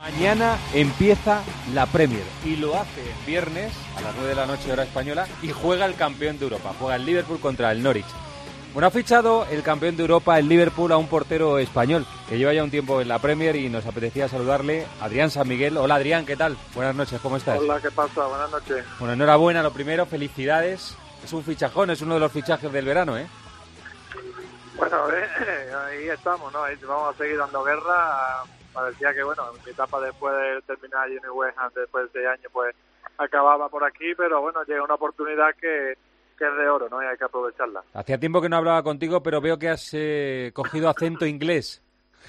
Mañana empieza la Premier y lo hace viernes a las 9 de la noche hora española y juega el campeón de Europa, juega el Liverpool contra el Norwich. Bueno, ha fichado el campeón de Europa, el Liverpool, a un portero español que lleva ya un tiempo en la Premier y nos apetecía saludarle, Adrián San Miguel. Hola Adrián, ¿qué tal? Buenas noches, ¿cómo estás? Hola, ¿qué pasa? Buenas noches. Bueno, enhorabuena, lo primero, felicidades. Es un fichajón, es uno de los fichajes del verano, ¿eh? Bueno, ahí estamos, ¿no? Ahí vamos a seguir dando guerra. Parecía que, bueno, mi etapa después de terminar allí en el West Ham, después de 6 años, pues acababa por aquí, pero bueno, llega una oportunidad que es de oro, ¿no? Y hay que aprovecharla. Hacía tiempo que no hablaba contigo, pero veo que has cogido acento inglés.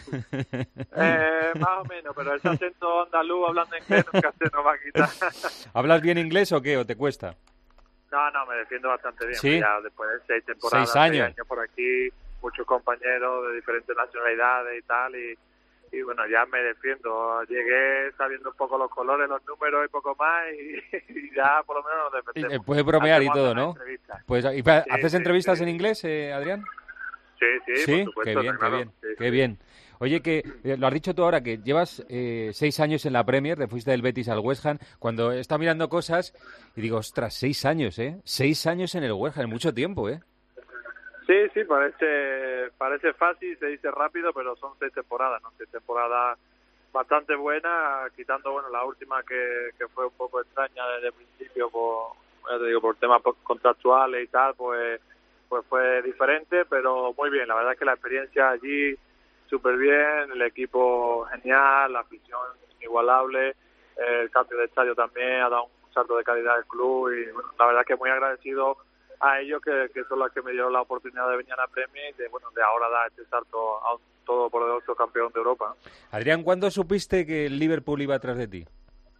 Más o menos, pero ese acento andaluz hablando inglés nunca se nos va a quitar. ¿Hablas bien inglés o qué? ¿O te cuesta? No, me defiendo bastante bien. ¿Sí? Ya después de 6 temporadas, 6 años. 6 años por aquí, muchos compañeros de diferentes nacionalidades y tal, y bueno, ya me defiendo. Llegué sabiendo un poco los colores, los números y poco más, y ya por lo menos nos defendemos. Puedes bromear y Hacemos todo, ¿no? Pues, ¿haces entrevistas en inglés, Adrián? Sí, por supuesto. Qué bien, claro. qué bien, qué bien. Oye, que lo has dicho tú ahora, que llevas 6 años en la Premier, te fuiste del Betis al West Ham. Cuando he estado mirando cosas y digo, ostras, 6 años, ¿eh? 6 años en el West Ham, mucho tiempo, ¿eh? Sí, parece fácil, se dice rápido, pero son 6 temporadas, ¿no? 6 temporadas bastante buenas, quitando, bueno, la última que fue un poco extraña desde el principio, por temas contractuales y tal, pues fue diferente, pero muy bien. La verdad es que la experiencia allí súper bien, el equipo genial, la afición inigualable, el cambio de estadio también ha dado un salto de calidad del club y bueno, la verdad es que muy agradecido a ellos que son los que me dieron la oportunidad de venir a la Premier y de ahora dar este salto a un todopoderoso campeón de Europa. Adrián, ¿cuándo supiste que el Liverpool iba atrás de ti?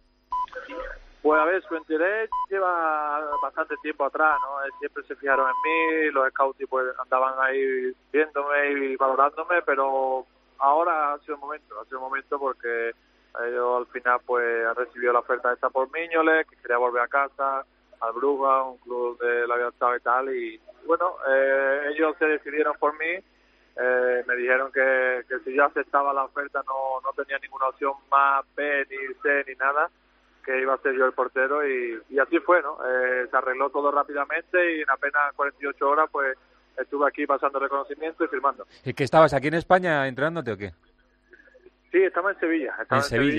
Pues a ver, su interés lleva bastante tiempo atrás, ¿no? Siempre se fijaron en mí, los scouts pues andaban ahí viéndome y valorándome, pero ahora ha sido un momento porque ellos al final pues han recibido la oferta esta por Miñoles, que quería volver a casa, al Bruja, un club de la Libertad y tal, y bueno, ellos se decidieron por mí, me dijeron que si yo aceptaba la oferta no tenía ninguna opción más B, ni C, ni nada, que iba a ser yo el portero y así fue, ¿no? Se arregló todo rápidamente y en apenas 48 horas pues estuve aquí pasando reconocimiento y firmando. ¿Y que estabas aquí en España entrenándote o qué? Sí, estaba en Sevilla. Estaba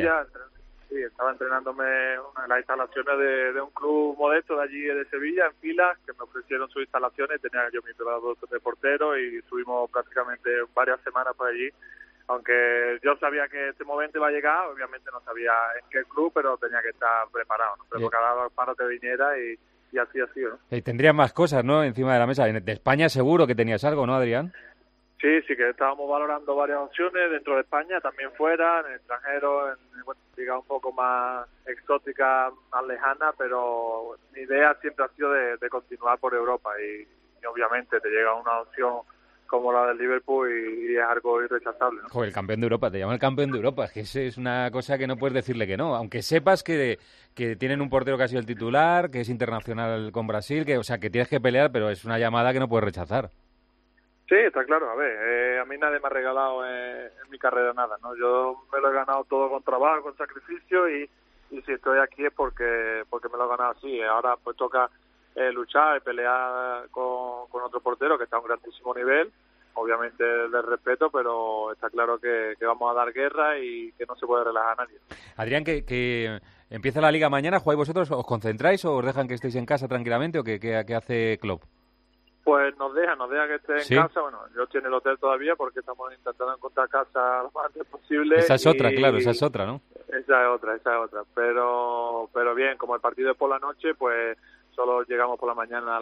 entrenándome en las instalaciones de un club modesto de allí de Sevilla, en Filas, que me ofrecieron sus instalaciones. Tenía yo mi preparador de portero y estuvimos prácticamente varias semanas por allí. Aunque yo sabía que este momento iba a llegar, obviamente no sabía en qué club, pero tenía que estar preparado, ¿no? Preparado para que viniera y así ha sido, ¿no? Tendrías más cosas, ¿no?, encima de la mesa. De España seguro que tenías algo, ¿no, Adrián? Sí, que estábamos valorando varias opciones dentro de España, también fuera, en el extranjero, en liga un poco más exótica, más lejana, pero mi idea siempre ha sido de continuar por Europa y obviamente te llega una opción como la del Liverpool y es algo irrechazable, ¿no? Joder, el campeón de Europa, te llama el campeón de Europa, es que es una cosa que no puedes decirle que no, aunque sepas que tienen un portero que ha sido el titular, que es internacional con Brasil, o sea, que tienes que pelear, pero es una llamada que no puedes rechazar. Sí, está claro. A ver, a mí nadie me ha regalado en mi carrera nada, ¿no? Yo me lo he ganado todo con trabajo, con sacrificio y si estoy aquí es porque me lo he ganado así. Ahora pues toca luchar y pelear con otro portero que está a un grandísimo nivel, obviamente de respeto, pero está claro que vamos a dar guerra y que no se puede relajar a nadie. Adrián, que empieza la Liga mañana, ¿jugáis vosotros? ¿Os concentráis o os dejan que estéis en casa tranquilamente o qué hace Klopp? Pues nos deja que esté en casa. Bueno, yo estoy en el hotel todavía porque estamos intentando encontrar casa lo más antes posible. Esa es otra, claro, esa es otra, ¿no? Esa es otra. Pero bien, como el partido es por la noche, pues solo llegamos por la mañana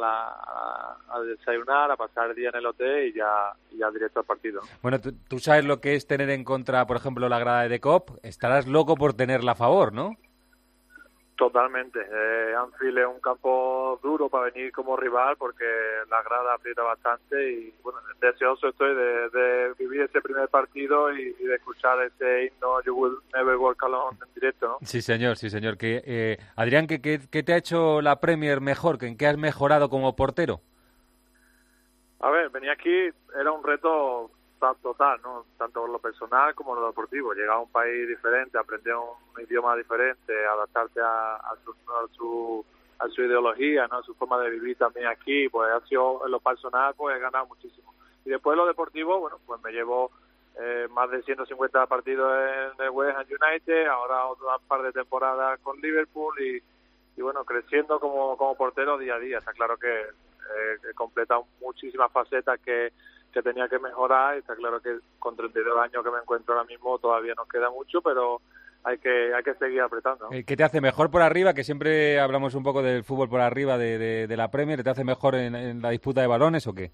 a desayunar, a pasar el día en el hotel y ya directo al partido. Bueno, tú sabes lo que es tener en contra, por ejemplo, la grada de COP. Estarás loco por tenerla a favor, ¿no? Totalmente. Anfield es un campo duro para venir como rival porque la grada aprieta bastante y bueno, deseoso estoy de vivir ese primer partido y de escuchar ese himno You Will Never Walk Alone en directo, ¿no? Sí, señor. Adrián, ¿qué te ha hecho la Premier mejor? ¿En qué has mejorado como portero? A ver, venía aquí, era un reto total, ¿no? Tanto con lo personal como lo deportivo. Llegar a un país diferente, aprender un idioma diferente, adaptarte a su ideología, ¿no? A su forma de vivir también aquí, pues ha sido, en lo personal, pues he ganado muchísimo. Y después lo deportivo, bueno, pues me llevo más de 150 partidos en el West Ham United, ahora otra par de temporadas con Liverpool y bueno, creciendo como portero día a día. Está claro que he completado muchísimas facetas que tenía que mejorar, y está claro que con 32 años que me encuentro ahora mismo todavía nos queda mucho, pero hay que seguir apretando, ¿no? ¿Qué te hace mejor por arriba? Que siempre hablamos un poco del fútbol por arriba de la Premier. ¿Te hace mejor en la disputa de balones o qué?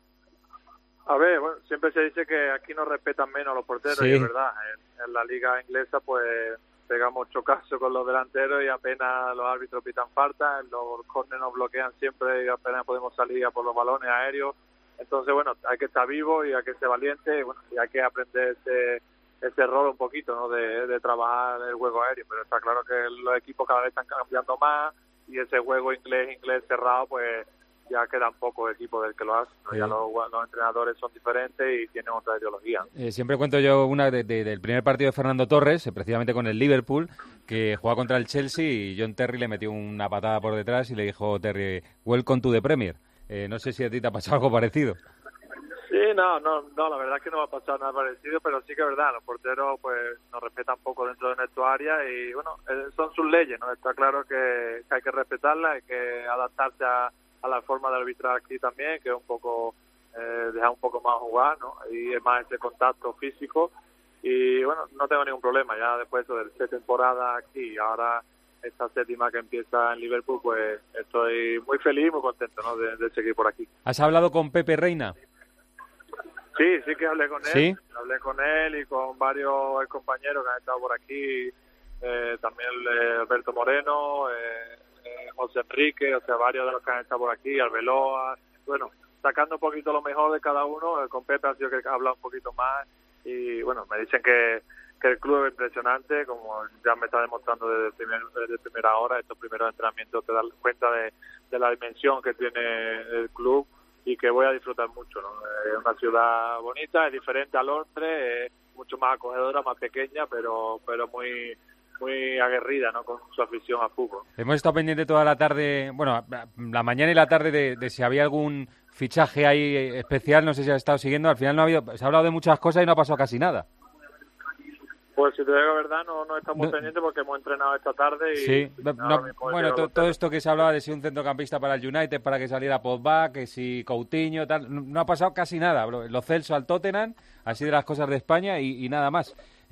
A ver, bueno, siempre se dice que aquí nos respetan menos los porteros, sí. Y es verdad, en la liga inglesa pues pegamos chocazos con los delanteros y apenas los árbitros pitan falta, los córneres nos bloquean siempre y apenas podemos salir a por los balones aéreos. Entonces, bueno, hay que estar vivo y hay que ser valiente, y hay que aprender ese rol un poquito, ¿no? De trabajar el juego aéreo, pero está claro que los equipos cada vez están cambiando más y ese juego inglés cerrado, pues ya quedan pocos equipos del que lo hacen, ¿no? Sí. Ya los entrenadores son diferentes y tienen otra ideología. Siempre cuento yo una del primer partido de Fernando Torres, precisamente con el Liverpool, que jugaba contra el Chelsea y John Terry le metió una patada por detrás y le dijo Terry, welcome to the Premier. No sé si a ti te ha pasado algo parecido. Sí, no, la verdad es que no me ha pasado nada parecido, pero sí que es verdad, los porteros pues nos respetan poco dentro de nuestra área y bueno, son sus leyes, ¿no? Está claro que hay que respetarlas, hay que adaptarse a la forma de arbitrar aquí también, que es un poco dejar un poco más jugar, ¿no? Y es más ese contacto físico y bueno, no tengo ningún problema, ya después de 6 temporadas aquí, ahora esta 7ª que empieza en Liverpool, pues estoy muy feliz y muy contento, ¿no? de seguir por aquí. ¿Has hablado con Pepe Reina? Sí que hablé con él. ¿Sí? Hablé con él y con varios compañeros que han estado por aquí, también Alberto Moreno, José Enrique, o sea, varios de los que han estado por aquí, Arbeloa, bueno, sacando un poquito lo mejor de cada uno. Con Pepe ha sido que ha hablado un poquito más y bueno, me dicen que el club es impresionante, como ya me está demostrando desde primera hora. Estos primeros entrenamientos te dan cuenta de la dimensión que tiene el club y que voy a disfrutar mucho, ¿no? Es una ciudad bonita, es diferente a Londres, es mucho más acogedora, más pequeña, pero muy aguerrida, ¿no? Con su afición al fútbol. Hemos estado pendiente toda la tarde, bueno, la mañana y la tarde de si había algún fichaje ahí especial, no sé si has estado siguiendo. Al final no ha habido, se ha hablado de muchas cosas y no ha pasado casi nada. Pues si te digo la verdad, no estamos pendientes porque hemos entrenado esta tarde y... Sí, bueno, todo esto que se hablaba de si un centrocampista para el United, para que saliera Pogba, que si Coutinho, tal, no ha pasado casi nada. Lo Celso al Tottenham, así de las cosas de España y nada más.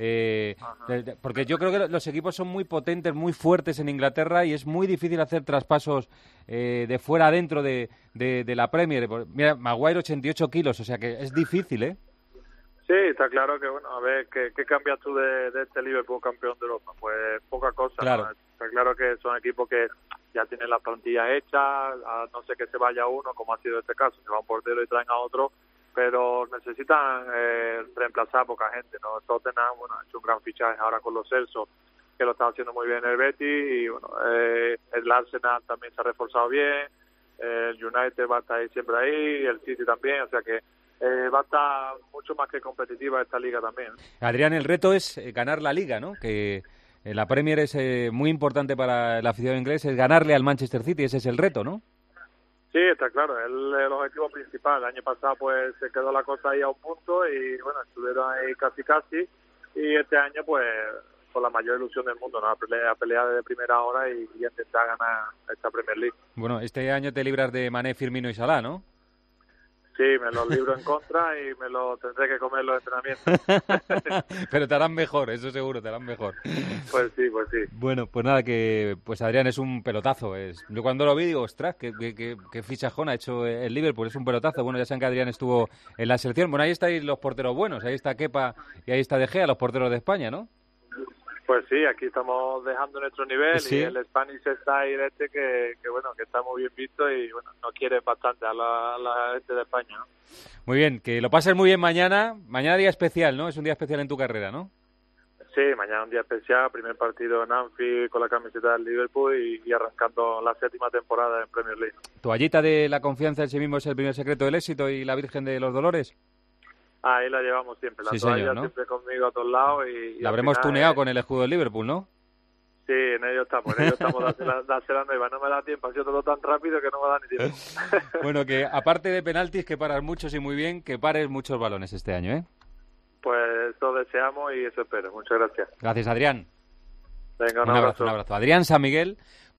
Porque yo creo que los equipos son muy potentes, muy fuertes en Inglaterra y es muy difícil hacer traspasos de fuera adentro de la Premier. Mira, Maguire 88 kilos, o sea que es difícil, ¿eh? Sí, está claro que, bueno, a ver, ¿qué cambias tú de este Liverpool campeón de Europa? Pues poca cosa, claro. ¿no? Está claro que son equipos que ya tienen las plantillas hechas, a no ser que se vaya uno, como ha sido este caso, se va un portero y traen a otro, pero necesitan reemplazar poca gente, ¿no? Tottenham, bueno, ha hecho un gran fichaje ahora con los Celso, que lo está haciendo muy bien el Betis, y bueno, el Arsenal también se ha reforzado bien, el United va a estar ahí siempre ahí, el City también, o sea que va a estar mucho más que competitiva esta liga también. Adrián, el reto es ganar la liga, ¿no? Que la Premier es muy importante para el aficionado inglés, es ganarle al Manchester City, ese es el reto, ¿no? Sí, está claro, es el objetivo principal. El año pasado pues se quedó la cosa ahí a un punto y bueno, estuvieron ahí casi y este año pues con la mayor ilusión del mundo, ¿no? A pelear desde primera hora y intentar ganar esta Premier League. Bueno, este año te libras de Mané, Firmino y Salah, ¿no? Sí, me los libro en contra y me lo tendré que comer los entrenamientos. Pero te harán mejor, eso seguro, te harán mejor. Pues sí. Bueno, pues nada, pues Adrián es un pelotazo. Yo cuando lo vi digo, ostras, qué fichajón ha hecho el Liverpool, es un pelotazo. Bueno, ya saben que Adrián estuvo en la selección. Bueno, ahí estáis los porteros buenos, ahí está Kepa y ahí está De Gea, los porteros de España, ¿no? Pues sí, aquí estamos dejando nuestro nivel, sí. Y el Spanish Style que bueno, que está muy bien visto y bueno, nos quiere bastante a la gente de España, ¿no? Muy bien, que lo pases muy bien mañana. Mañana día especial, ¿no? Es un día especial en tu carrera, ¿no? Sí, mañana un día especial, primer partido en Anfield con la camiseta del Liverpool y arrancando la 7ª temporada en Premier League. ¿Toallita de la confianza en sí mismo es el primer secreto del éxito y la Virgen de los Dolores? Ahí la llevamos siempre, la toalla señor, ¿no? siempre conmigo a todos lados. Y La habremos tuneado con el escudo de Liverpool, ¿no? Sí, en ello estamos dársela nueva. No me da tiempo, ha sido todo tan rápido que no me da ni tiempo. Bueno, que aparte de penaltis, que paras muchos y muy bien, que pares muchos balones este año, ¿eh? Pues eso deseamos y eso espero. Muchas gracias. Gracias, Adrián. Venga, Un abrazo. Adrián San Miguel,